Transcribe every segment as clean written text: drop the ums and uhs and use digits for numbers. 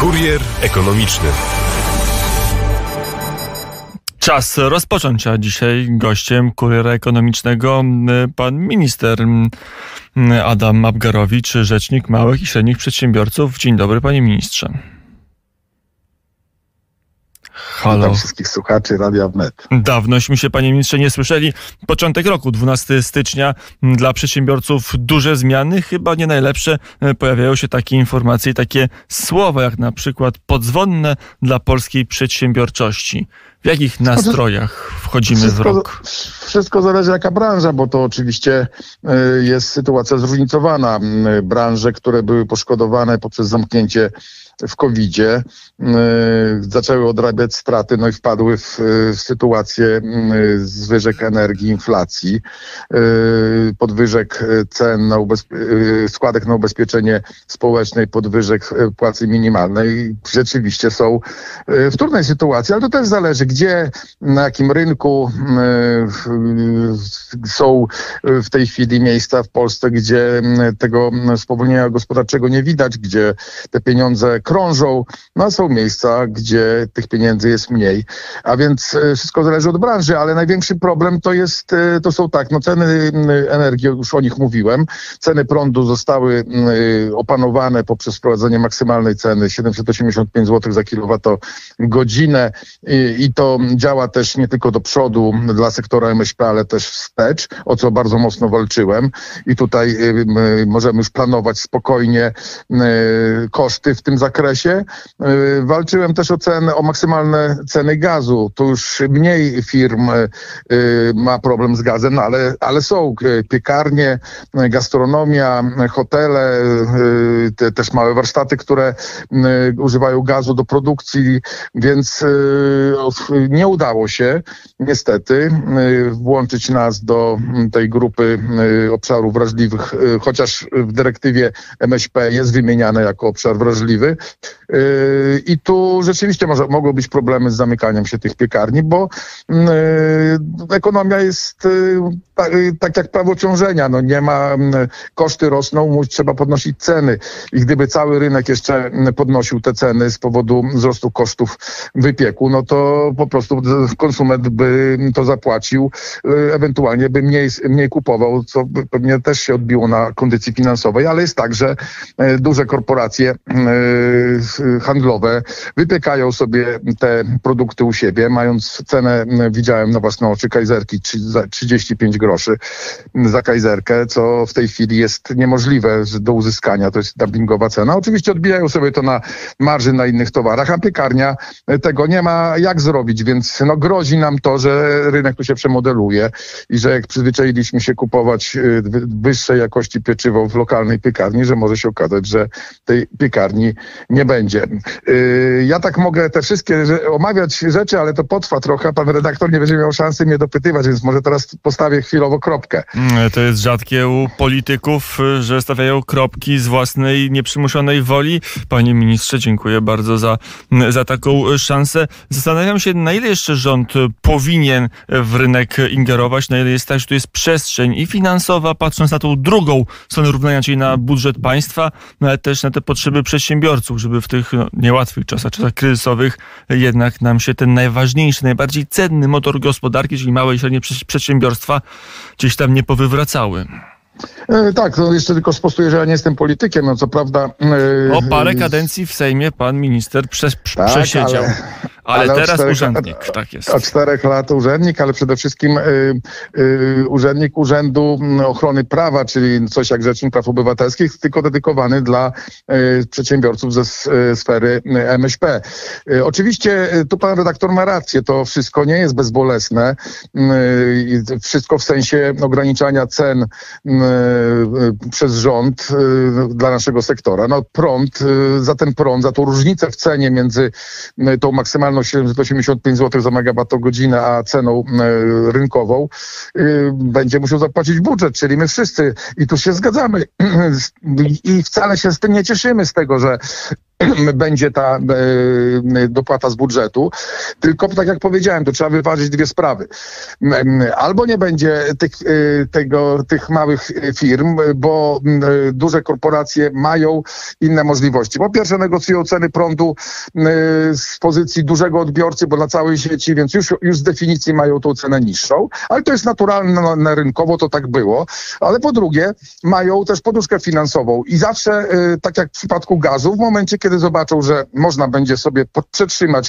Kurier ekonomiczny. Czas rozpocząć, a dzisiaj gościem Kuriera Ekonomicznego pan minister Adam Abgarowicz, rzecznik małych i średnich przedsiębiorców. Dzień dobry, panie ministrze. Halo. Witam wszystkich słuchaczy Radia Wnet. Dawnośmy się, panie ministrze, nie słyszeli. Początek roku, 12 stycznia. Dla przedsiębiorców duże zmiany, chyba nie najlepsze. Pojawiają się takie informacje i takie słowa, jak na przykład podzwonne dla polskiej przedsiębiorczości. W jakich nastrojach wchodzimy w rok? Wszystko zależy jaka branża, bo to oczywiście jest sytuacja zróżnicowana. Branże, które były poszkodowane poprzez zamknięcie w COVID-zie, zaczęły odrabiać straty, no i wpadły w sytuację zwyżek energii, inflacji, podwyżek cen, składek na ubezpieczenie społeczne i podwyżek płacy minimalnej. Rzeczywiście są w trudnej sytuacji, ale to też zależy, gdzie, na jakim rynku są w tej chwili miejsca w Polsce, gdzie tego spowolnienia gospodarczego nie widać, gdzie te pieniądze krążą, no a są miejsca, gdzie tych pieniędzy jest mniej. A więc wszystko zależy od branży, ale największy problem to są ceny energii, już o nich mówiłem. Ceny prądu zostały opanowane poprzez wprowadzenie maksymalnej ceny 785 zł za kilowatogodzinę i to działa też nie tylko do przodu dla sektora MŚP, ale też wstecz, o co bardzo mocno walczyłem i tutaj możemy już planować spokojnie koszty w tym zakresie. Walczyłem też o maksymalne ceny gazu. Tu już mniej firm ma problem z gazem, no ale są piekarnie, gastronomia, hotele, też małe warsztaty, które używają gazu do produkcji, więc nie udało się niestety włączyć nas do tej grupy obszarów wrażliwych, chociaż w dyrektywie MŚP jest wymieniane jako obszar wrażliwy. I tu rzeczywiście mogą być problemy z zamykaniem się tych piekarni, bo ekonomia jest tak jak prawo ciążenia. No nie ma, koszty rosną, trzeba podnosić ceny. I gdyby cały rynek jeszcze podnosił te ceny z powodu wzrostu kosztów wypieku, no to po prostu konsument by to zapłacił, ewentualnie by mniej kupował, co pewnie też się odbiło na kondycji finansowej, ale jest tak, że duże korporacje handlowe wypiekają sobie te produkty u siebie, mając cenę, widziałem na własne oczy, kajzerki 35 groszy za kajzerkę, co w tej chwili jest niemożliwe do uzyskania, to jest dumpingowa cena. Oczywiście odbijają sobie to na marży na innych towarach, a piekarnia tego nie ma jak zrobić, więc grozi nam to, że rynek tu się przemodeluje i że jak przyzwyczailiśmy się kupować wyższej jakości pieczywo w lokalnej piekarni, że może się okazać, że tej piekarni nie będzie. Ja tak mogę te wszystkie omawiać rzeczy, ale to potrwa trochę. Pan redaktor nie będzie miał szansy mnie dopytywać, więc może teraz postawię chwilowo kropkę. To jest rzadkie u polityków, że stawiają kropki z własnej nieprzymuszonej woli. Panie ministrze, dziękuję bardzo za taką szansę. Zastanawiam się, na ile jeszcze rząd powinien w rynek ingerować, na ile jest tak, że tu jest przestrzeń i finansowa, patrząc na tą drugą stronę równania, czyli na budżet państwa, no ale też na te potrzeby przedsiębiorców, żeby w tych niełatwych czasach kryzysowych jednak nam się ten najważniejszy, najbardziej cenny motor gospodarki, czyli małe i średnie przedsiębiorstwa, gdzieś tam nie powywracały. Tak, jeszcze tylko sprostuję, że ja nie jestem politykiem, no co prawda... O parę kadencji w Sejmie pan minister przesiedział. Ale teraz urzędnik, tak jest. Od 4 lat urzędnik, ale przede wszystkim urzędnik Urzędu Ochrony Prawa, czyli coś jak Rzecznik Praw Obywatelskich, tylko dedykowany dla przedsiębiorców ze sfery MŚP. Oczywiście tu pan redaktor ma rację, to wszystko nie jest bezbolesne. Wszystko w sensie ograniczania cen przez rząd dla naszego sektora. No za tą różnicę w cenie między tą maksymalną 785 zł za megawattogodzinę, a ceną rynkową będzie musiał zapłacić budżet, czyli my wszyscy. I tu się zgadzamy. I wcale się z tym nie cieszymy, z tego, że będzie ta dopłata z budżetu, tylko tak jak powiedziałem, to trzeba wyważyć dwie sprawy. Albo nie będzie tych małych firm, bo duże korporacje mają inne możliwości. Po pierwsze negocjują ceny prądu z pozycji dużego odbiorcy, bo dla całej sieci, więc już z definicji mają tą cenę niższą, ale to jest naturalne rynkowo, to tak było. Ale po drugie mają też poduszkę finansową i zawsze, tak jak w przypadku gazu, w momencie, kiedy zobaczą, że można będzie sobie przetrzymać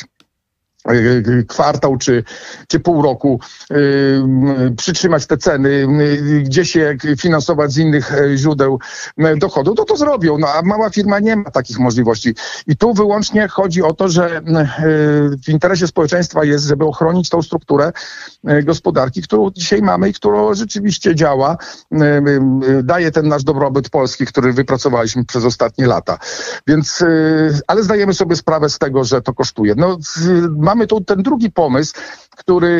kwartał czy pół roku, przytrzymać te ceny, gdzieś je finansować z innych źródeł dochodu, to zrobią. No a mała firma nie ma takich możliwości. I tu wyłącznie chodzi o to, że w interesie społeczeństwa jest, żeby ochronić tą strukturę gospodarki, którą dzisiaj mamy i którą rzeczywiście działa, daje ten nasz dobrobyt polski, który wypracowaliśmy przez ostatnie lata. Więc, ale zdajemy sobie sprawę z tego, że to kosztuje. No, mamy tu ten drugi pomysł, który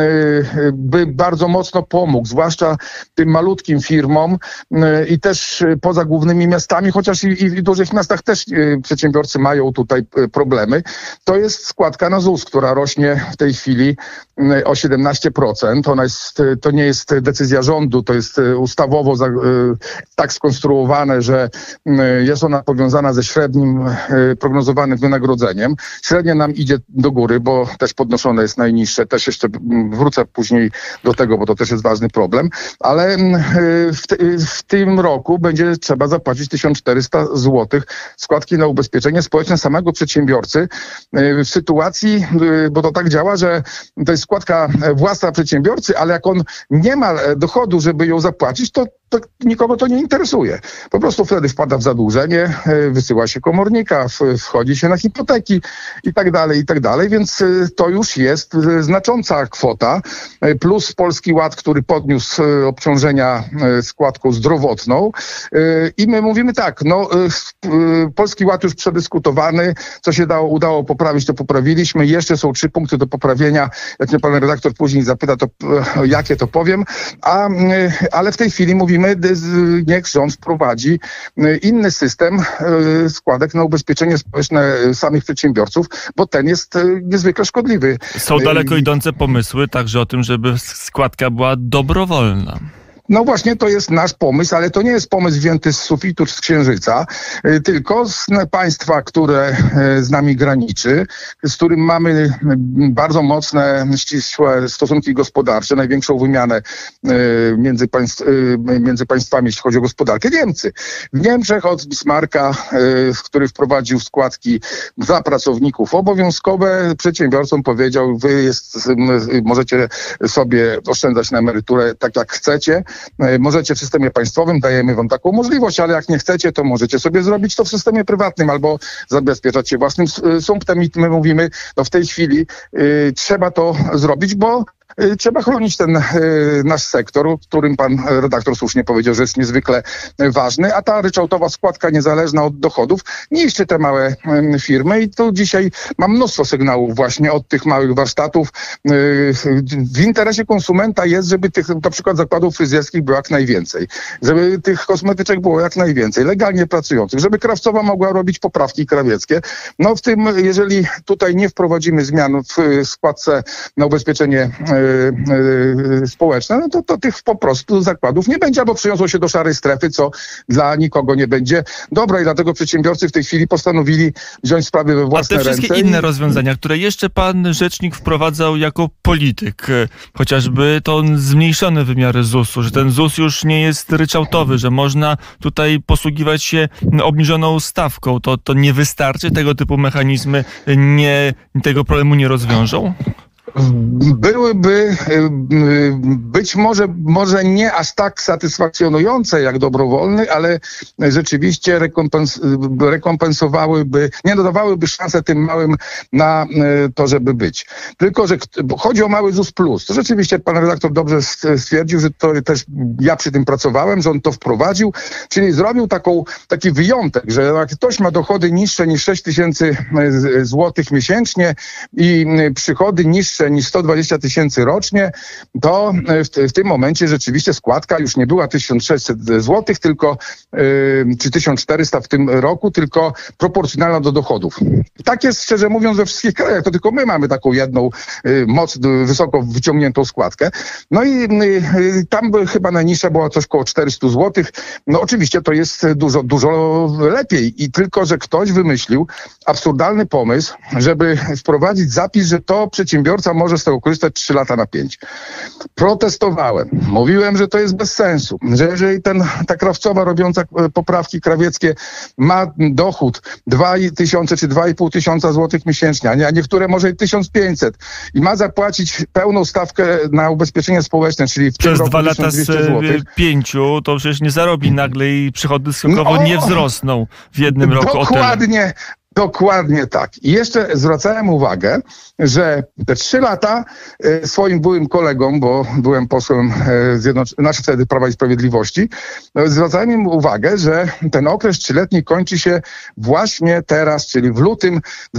by bardzo mocno pomógł, zwłaszcza tym malutkim firmom i też poza głównymi miastami, chociaż i w dużych miastach też przedsiębiorcy mają tutaj problemy. To jest składka na ZUS, która rośnie w tej chwili o 17%. To nie jest decyzja rządu, to jest ustawowo tak skonstruowane, że jest ona powiązana ze średnim prognozowanym wynagrodzeniem. Średnie nam idzie do góry, bo też podnoszone jest najniższe. Też jeszcze wrócę później do tego, bo to też jest ważny problem. Ale w tym roku będzie trzeba zapłacić 1400 zł składki na ubezpieczenie społeczne samego przedsiębiorcy w sytuacji, bo to tak działa, że to jest składka własna przedsiębiorcy, ale jak on nie ma dochodu, żeby ją zapłacić, to nikogo to nie interesuje. Po prostu wtedy wpada w zadłużenie, wysyła się komornika, wchodzi się na hipoteki i tak dalej, więc to już jest znacząca kwota, plus Polski Ład, który podniósł obciążenia składką zdrowotną i my mówimy tak, Polski Ład już przedyskutowany, co się udało poprawić, to poprawiliśmy, jeszcze są 3 punkty do poprawienia, jak mnie pan redaktor później zapyta, to jakie to powiem, ale w tej chwili mówimy, niech rząd wprowadzi inny system składek na ubezpieczenie społeczne samych przedsiębiorców, bo ten jest niezwykle szkodliwy. Są daleko idące pomysły także o tym, żeby składka była dobrowolna. No właśnie to jest nasz pomysł, ale to nie jest pomysł wzięty z sufitu czy z księżyca, tylko z państwa, które z nami graniczy, z którym mamy bardzo mocne, ścisłe stosunki gospodarcze, największą wymianę między państwami, jeśli chodzi o gospodarkę, Niemcy. W Niemczech od Bismarcka, który wprowadził składki dla pracowników obowiązkowe, przedsiębiorcom powiedział, możecie sobie oszczędzać na emeryturę tak jak chcecie, możecie w systemie państwowym, dajemy wam taką możliwość, ale jak nie chcecie, to możecie sobie zrobić to w systemie prywatnym albo zabezpieczać się własnym sumptem i my mówimy, w tej chwili trzeba to zrobić, bo trzeba chronić ten nasz sektor, o którym pan redaktor słusznie powiedział, że jest niezwykle ważny, a ta ryczałtowa składka niezależna od dochodów niszczy te małe firmy i tu dzisiaj mam mnóstwo sygnałów właśnie od tych małych warsztatów. W interesie konsumenta jest, żeby tych na przykład zakładów fryzjerskich było jak najwięcej, żeby tych kosmetyczek było jak najwięcej, legalnie pracujących, żeby krawcowa mogła robić poprawki krawieckie. W tym, jeżeli tutaj nie wprowadzimy zmian w składce na ubezpieczenie społeczne, to tych po prostu zakładów nie będzie, albo przyniosło się do szarej strefy, co dla nikogo nie będzie dobre i dlatego przedsiębiorcy w tej chwili postanowili wziąć sprawy we własne ręce. A te wszystkie inne rozwiązania, które jeszcze pan rzecznik wprowadzał jako polityk, chociażby to zmniejszone wymiary ZUS-u, że ten ZUS już nie jest ryczałtowy, że można tutaj posługiwać się obniżoną stawką, to nie wystarczy? Tego typu mechanizmy tego problemu nie rozwiążą? Byłyby być może nie aż tak satysfakcjonujące jak dobrowolny, ale rzeczywiście rekompensowałyby, nie dodawałyby szansę tym małym na to, żeby być. Tylko, że chodzi o mały ZUS plus. To rzeczywiście pan redaktor dobrze stwierdził, że to też ja przy tym pracowałem, że on to wprowadził, czyli zrobił taki wyjątek, że jak ktoś ma dochody niższe niż 6 000 złotych miesięcznie i przychody niższe niższe niż 120 tysięcy rocznie, to w tym momencie rzeczywiście składka już nie była 1600 zł, tylko czy 1400 w tym roku, tylko proporcjonalna do dochodów. Tak jest, szczerze mówiąc, we wszystkich krajach. To tylko my mamy taką jedną wysoko wyciągniętą składkę. No i tam chyba najniższa była coś koło 400 zł. No oczywiście to jest dużo lepiej. I tylko, że ktoś wymyślił absurdalny pomysł, żeby wprowadzić zapis, że to przedsiębiorca może z tego korzystać 3 lata na 5. Protestowałem. Mówiłem, że to jest bez sensu. Że jeżeli ta krawcowa robiąca poprawki krawieckie ma dochód 2000 czy 2500 zł miesięcznie, a niektóre może i 1500 i ma zapłacić pełną stawkę na ubezpieczenie społeczne, czyli w przez tym roku 2 lata z 5, to przecież nie zarobi nagle i przychody skokowo nie wzrosną w jednym roku. Dokładnie tak. I jeszcze zwracałem uwagę, że te 3 lata swoim byłym kolegom, bo byłem posłem wtedy Prawa i Sprawiedliwości, zwracałem im uwagę, że ten okres 3-letni kończy się właśnie teraz, czyli w lutym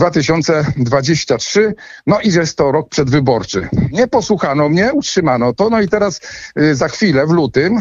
2023, no i że jest to rok przedwyborczy. Nie posłuchano mnie, utrzymano to, no i teraz za chwilę w lutym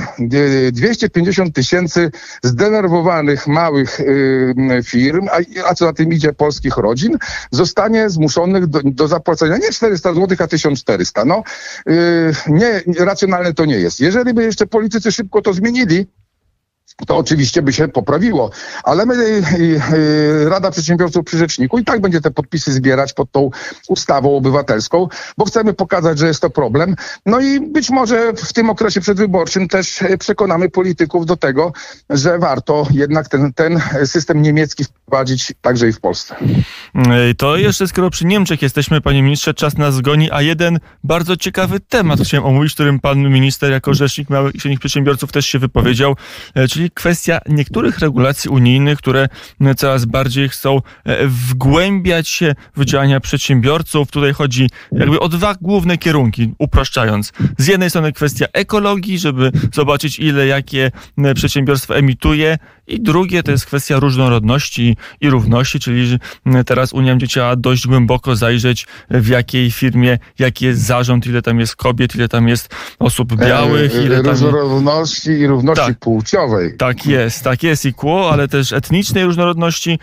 250 tysięcy zdenerwowanych małych firm, a co za tym idzie polskich rodzin, zostanie zmuszonych do zapłacenia nie 400 zł, a 1400. No, racjonalne to nie jest. Jeżeli by jeszcze politycy szybko to zmienili, to oczywiście by się poprawiło. Ale my, Rada Przedsiębiorców przy Rzeczniku i tak będzie te podpisy zbierać pod tą ustawą obywatelską, bo chcemy pokazać, że jest to problem. No i być może w tym okresie przedwyborczym też przekonamy polityków do tego, że warto jednak ten system niemiecki wprowadzić także i w Polsce. To jeszcze, skoro przy Niemczech jesteśmy, panie ministrze, czas nas goni, a jeden bardzo ciekawy temat chciałem omówić, którym pan minister jako rzecznik małych i średnich przedsiębiorców też się wypowiedział, czyli kwestia niektórych regulacji unijnych, które coraz bardziej chcą wgłębiać się w działania przedsiębiorców. Tutaj chodzi jakby o 2 główne kierunki, upraszczając. Z jednej strony kwestia ekologii, żeby zobaczyć jakie przedsiębiorstwo emituje, i drugie to jest kwestia różnorodności i równości, czyli teraz Unia będzie chciała dość głęboko zajrzeć, w jakiej firmie, jaki jest zarząd, ile tam jest kobiet, ile tam jest osób białych. Ile tam... Różnorodności i równości płciowej. Tak jest equal, ale też etnicznej różnorodności.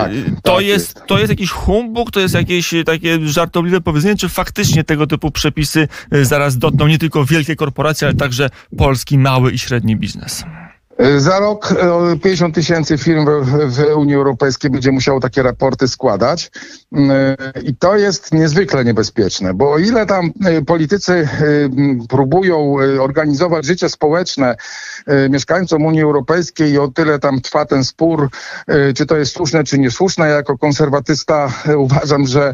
To jest jakiś humbug, to jest jakieś takie żartobliwe powiedzenie, czy faktycznie tego typu przepisy zaraz dotkną nie tylko wielkie korporacje, ale także polski mały i średni biznes? Za rok 50 tysięcy firm w Unii Europejskiej będzie musiało takie raporty składać i to jest niezwykle niebezpieczne, bo o ile tam politycy próbują organizować życie społeczne mieszkańcom Unii Europejskiej i o tyle tam trwa ten spór, czy to jest słuszne, czy niesłuszne. Ja jako konserwatysta uważam, że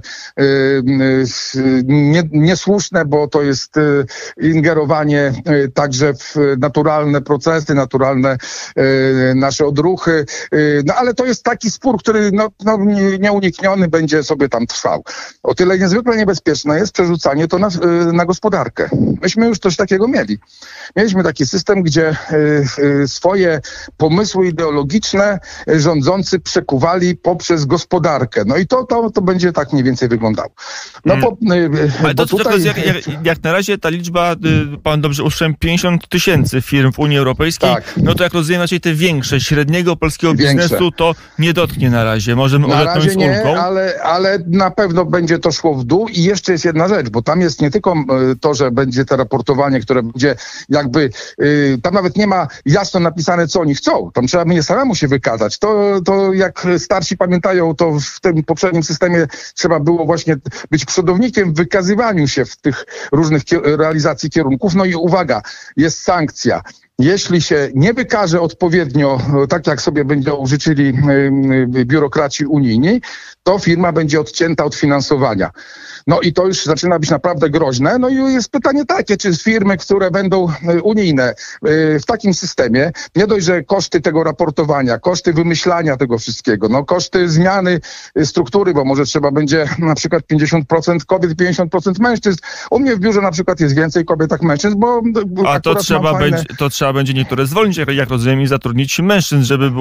niesłuszne, bo to jest ingerowanie także w naturalne procesy, naturalne nasze odruchy, no ale to jest taki spór, który nieunikniony będzie sobie tam trwał. O tyle niezwykle niebezpieczne jest przerzucanie to na gospodarkę. Myśmy już coś takiego mieli. Mieliśmy taki system, gdzie swoje pomysły ideologiczne rządzący przekuwali poprzez gospodarkę. No i to będzie tak mniej więcej wyglądało. Ale to tutaj... jak na razie ta liczba, pan dobrze usłyszałem, 50 tysięcy firm w Unii Europejskiej, tak. No to jak rozumiem, raczej te większe, średniego polskiego biznesu to nie dotknie na razie. Możemy odetchnąć z ulgą. Na razie nie, ale na pewno będzie to szło w dół i jeszcze jest jedna rzecz, bo tam jest nie tylko to, że będzie to raportowanie, które będzie jakby, tam nawet nie ma jasno napisane, co oni chcą. Tam trzeba będzie samemu się wykazać. To jak starsi pamiętają, to w tym poprzednim systemie trzeba było właśnie być przodownikiem w wykazywaniu się w tych różnych realizacji kierunków. No i uwaga, jest sankcja. Jeśli się nie wykaże odpowiednio, tak jak sobie będą życzyli biurokraci unijni, to firma będzie odcięta od finansowania. No i to już zaczyna być naprawdę groźne. No i jest pytanie takie, czy firmy, które będą unijne w takim systemie, nie dość, że koszty tego raportowania, koszty wymyślania tego wszystkiego, no koszty zmiany struktury, bo może trzeba będzie na przykład 50% kobiet, 50% mężczyzn. U mnie w biurze na przykład jest więcej kobiet jak mężczyzn, bo... A to trzeba będzie niektóre zwolnić, jak rozumiem, i zatrudnić mężczyzn, żeby było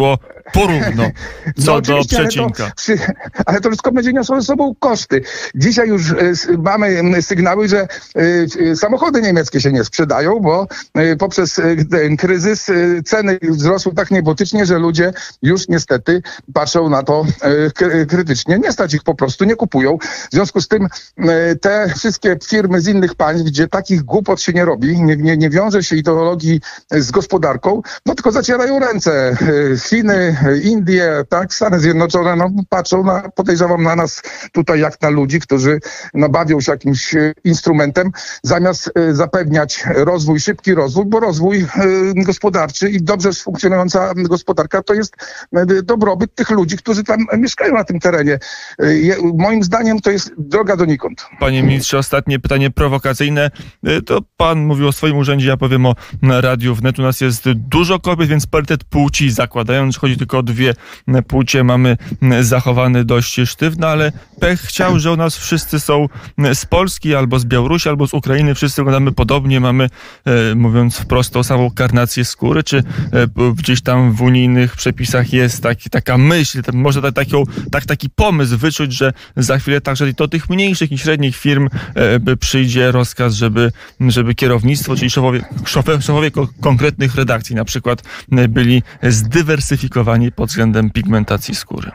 porówno co do przecinka. Ale to wszystko będzie niosło ze sobą koszty. Dzisiaj już mamy sygnały, że samochody niemieckie się nie sprzedają, bo poprzez ten kryzys ceny wzrosły tak niebotycznie, że ludzie już niestety patrzą na to krytycznie. Nie stać ich po prostu, nie kupują. W związku z tym te wszystkie firmy z innych państw, gdzie takich głupot się nie robi, nie wiąże się ideologii z gospodarką, no tylko zacierają ręce. Chiny, Indie, tak, Stany Zjednoczone, no patrzą podejrzewam na nas tutaj jak na ludzi, którzy bawią się jakimś instrumentem, zamiast zapewniać rozwój, szybki rozwój, bo rozwój gospodarczy i dobrze funkcjonująca gospodarka to jest dobrobyt tych ludzi, którzy tam mieszkają na tym terenie. Moim zdaniem to jest droga donikąd. Panie ministrze, ostatnie pytanie prowokacyjne. To pan mówił o swoim urzędzie, ja powiem o Radiu Wnet. U nas jest dużo kobiet, więc parytet płci zakładając, że chodzi tylko o dwie płcie, mamy zachowany dość sztywno, ale pech chciał, że u nas wszyscy są z Polski, albo z Białorusi, albo z Ukrainy. Wszyscy wyglądamy podobnie, mamy, mówiąc wprost, tą samą karnację skóry, czy gdzieś tam w unijnych przepisach jest taka myśl, może taki pomysł wyczuć, że za chwilę także do tych mniejszych i średnich firm przyjdzie rozkaz, żeby kierownictwo, czyli szefowie konkretnych redakcji na przykład byli zdywersyfikowani pod względem pigmentacji skóry.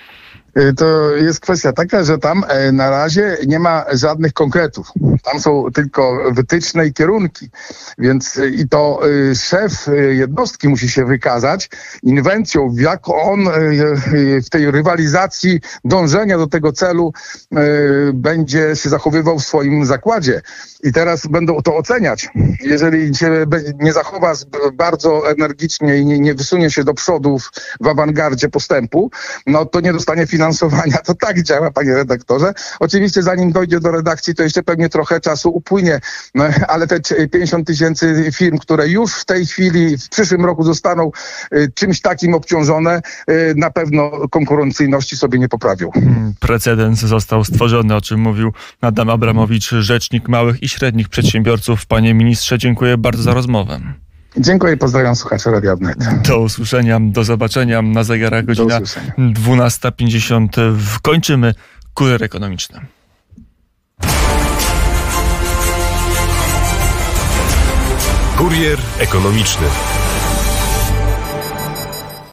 To jest kwestia taka, że tam na razie nie ma żadnych konkretów. Tam są tylko wytyczne i kierunki. Więc i to szef jednostki musi się wykazać inwencją, jak on w tej rywalizacji dążenia do tego celu będzie się zachowywał w swoim zakładzie. I teraz będą to oceniać. Jeżeli się nie zachowa bardzo energicznie i nie wysunie się do przodu w awangardzie postępu, no to nie dostanie finansowania. To tak działa, panie redaktorze. Oczywiście zanim dojdzie do redakcji, to jeszcze pewnie trochę czasu upłynie, no, ale te 50 000 firm, które już w tej chwili, w przyszłym roku zostaną czymś takim obciążone, na pewno konkurencyjności sobie nie poprawią. Precedens został stworzony, o czym mówił Adam Abramowicz, rzecznik małych i średnich przedsiębiorców. Panie ministrze, dziękuję bardzo za rozmowę. Dziękuję i pozdrawiam słuchaczy Radia Wnet. Do usłyszenia, do zobaczenia. Na zegarach godzina 12:50. Kończymy Kurier Ekonomiczny. Kurier Ekonomiczny.